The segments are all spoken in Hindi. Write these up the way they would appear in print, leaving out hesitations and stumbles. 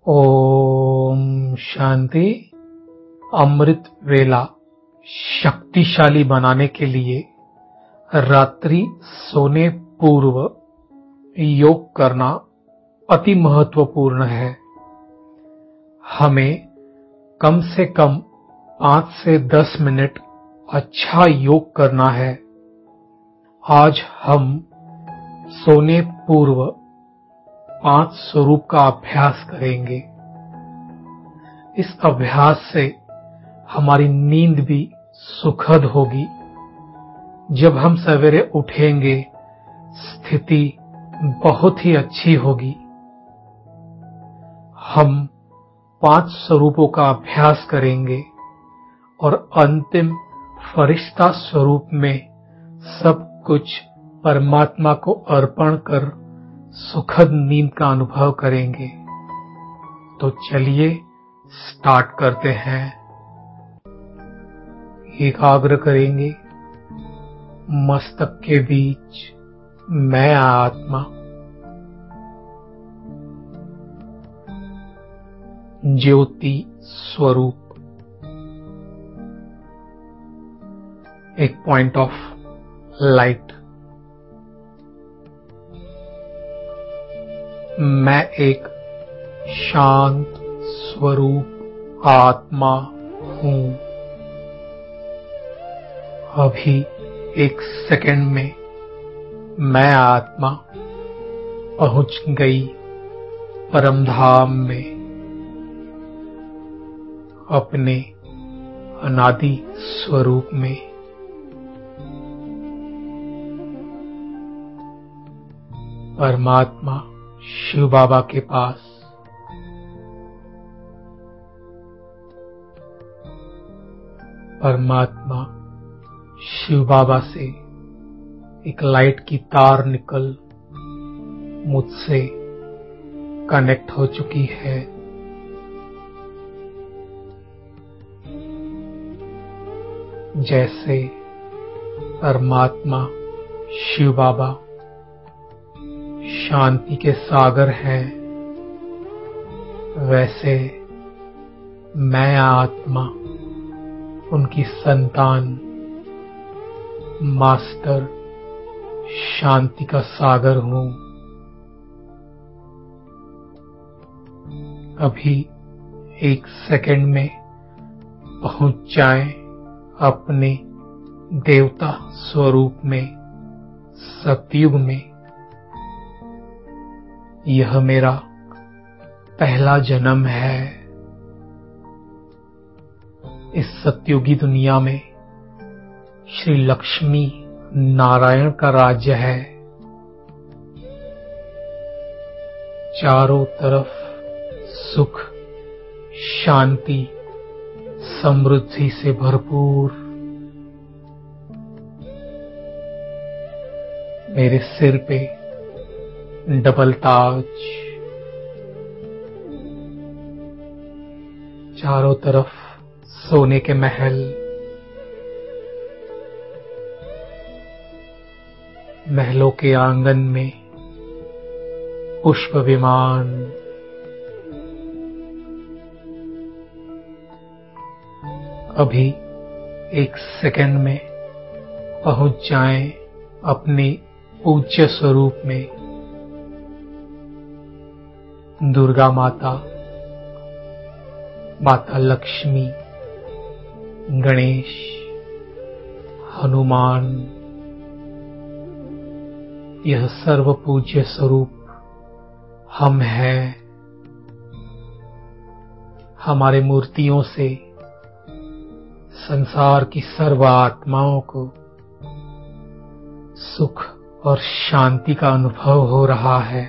ओम शांति। अमृत वेला शक्तिशाली बनाने के लिए रात्रि सोने पूर्व योग करना अति महत्वपूर्ण है। हमें कम से कम 5 से 10 मिनट अच्छा योग करना है। आज हम सोने पूर्व 5 स्वरूप का अभ्यास करेंगे। इस अभ्यास से हमारी नींद भी सुखद होगी। जब हम सवेरे उठेंगे स्थिति बहुत ही अच्छी होगी। हम 5 स्वरूपों का अभ्यास करेंगे और अंतिम फरिश्ता स्वरूप में सब कुछ परमात्मा को अर्पण कर सुखद नींद का अनुभव करेंगे। तो चलिए स्टार्ट करते हैं। एकाग्र करेंगे मस्तक के बीच मैं आत्मा, ज्योति स्वरूप, एक पॉइंट ऑफ लाइट। मैं एक शांत स्वरूप आत्मा हूं। अभी एक सेकंड में मैं आत्मा पहुंच गई परमधाम में, अपने अनादि स्वरूप में। परमात्मा शिव बाबा के पास परमात्मा शिव बाबा से एक लाइट की तार निकल मुझसे कनेक्ट हो चुकी है। जैसे परमात्मा शिव बाबा शांति के सागर हैं, वैसे मैं आत्मा उनकी संतान मास्टर शांति का सागर हूं। अभी एक सेकंड में पहुंच जाएं अपने देवता स्वरूप में, सतयुग में। यह मेरा पहला जन्म है। इस सतयुगी दुनिया में श्री लक्ष्मी नारायण का राज्य है। चारों तरफ सुख, शांति, समृद्धि से भरपूर। मेरे सिर पे डबल ताज, चारों तरफ सोने के महल, महलों के आंगन में पुष्प विमान। अभी एक सेकंड में पहुंच जाएं अपने पूज्य स्वरूप में, दुर्गा माता, माता लक्ष्मी, गणेश, हनुमान। यह सर्व पूज्य स्वरूप हम हैं। हमारे मूर्तियों से संसार की सर्व आत्माओं को सुख और शांति का अनुभव हो रहा है।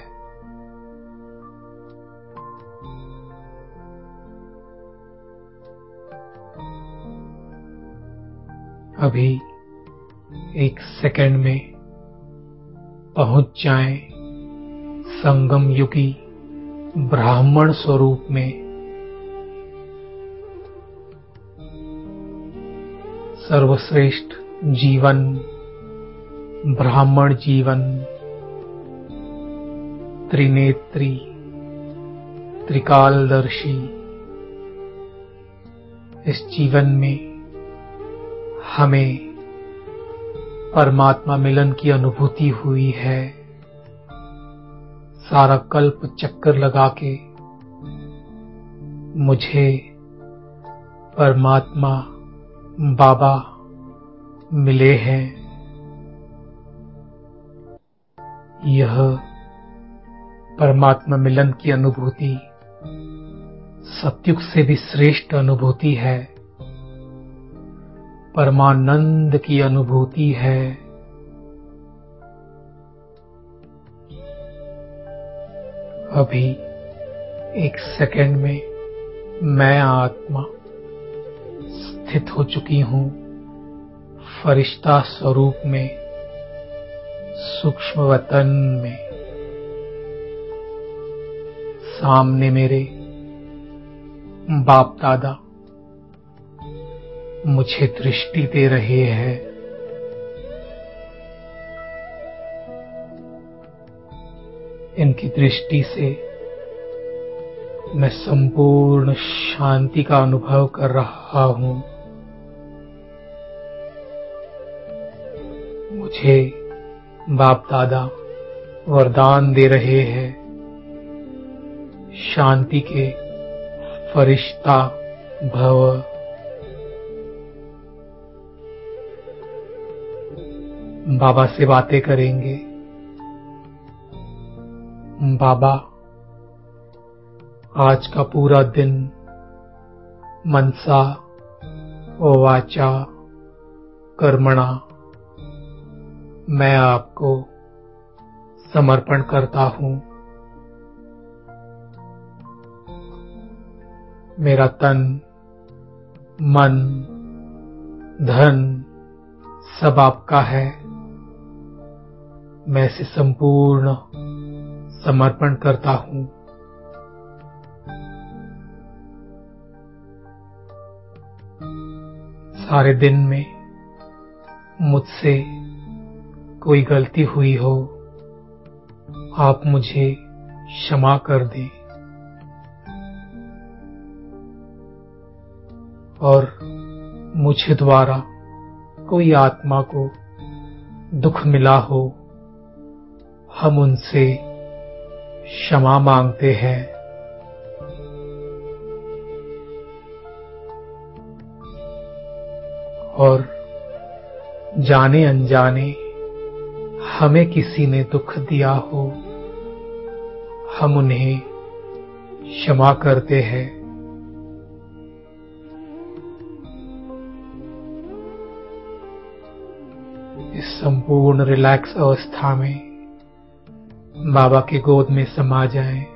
अभी एक सेकंड में पहुंच जाएं संगम युगी ब्राह्मण स्वरूप में, सर्वश्रेष्ठ जीवन, ब्राह्मण जीवन, त्रिनेत्री, त्रिकालदर्शी इस जीवन में हमें परमात्मा मिलन की अनुभूति हुई है। सारा कल्प चक्कर लगा के मुझे परमात्मा बाबा मिले हैं। यह परमात्मा मिलन की अनुभूति सतयुग से भी श्रेष्ठ अनुभूति है, परमानंद की अनुभूति है। अभी एक सेकंड में मैं आत्मा स्थित हो चुकी हूँ फरिश्ता स्वरूप में, सूक्ष्म वतन में। सामने मेरे बाप दादा मुझे दृष्टि दे रहे हैं। इनकी दृष्टि से मैं संपूर्ण शांति का अनुभव कर रहा हूँ। मुझे बाप दादा वरदान दे रहे हैं, शांति के फरिश्ता भव। बाबा से बातें करेंगे। बाबा, आज का पूरा दिन मनसा वाचा कर्मणा मैं आपको समर्पण करता हूँ। मेरा तन, मन, धन सब आपका है। मैं इसे संपूर्ण समर्पण करता हूँ। सारे दिन में मुझसे कोई गलती हुई हो, आप मुझे क्षमा कर दें। और मुझे द्वारा कोई आत्मा को दुख मिला हो, हम उनसे क्षमा मांगते हैं। और जाने अनजाने हमें किसी ने दुख दिया हो, हम उन्हें क्षमा करते हैं। इस संपूर्ण रिलैक्स अवस्था में बाबा की गोद में समा जाएं।